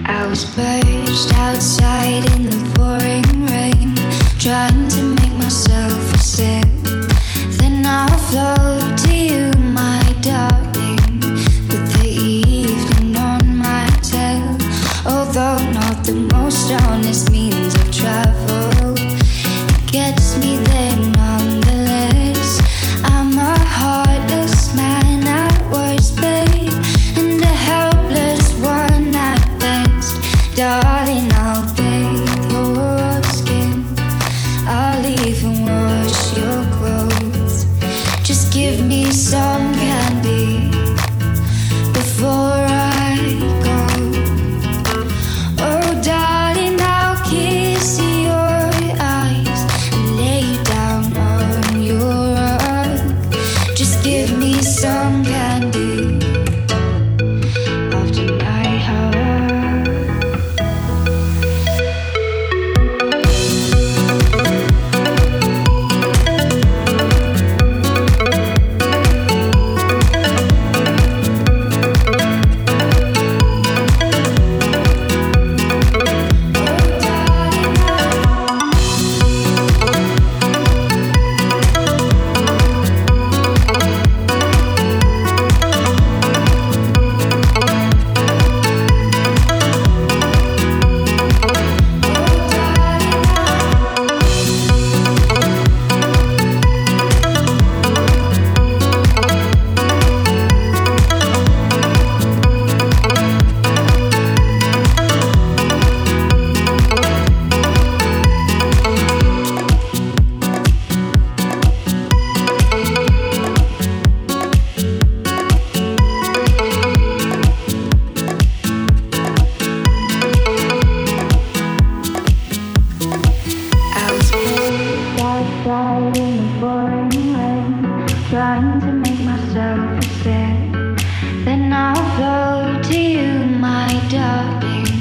I was perched outside in the pouring rain, trying to make myself a sip. Then I'll float to you, my darling, with the evening on my tail. Although not the most honest means of travel, it gets me there nonetheless. I'm a heartless man at worst, babe, and a helpless one at best. Darling, I'll bathe your skin, I'll even wash your clothes. Just give me some candy before I go. Oh darling, I'll kiss your eyes and lay down on your rug. Just give me some candy of tonight, however. Outside in the pouring rain, trying to make myself a sip. Then I'll float to you, my darling,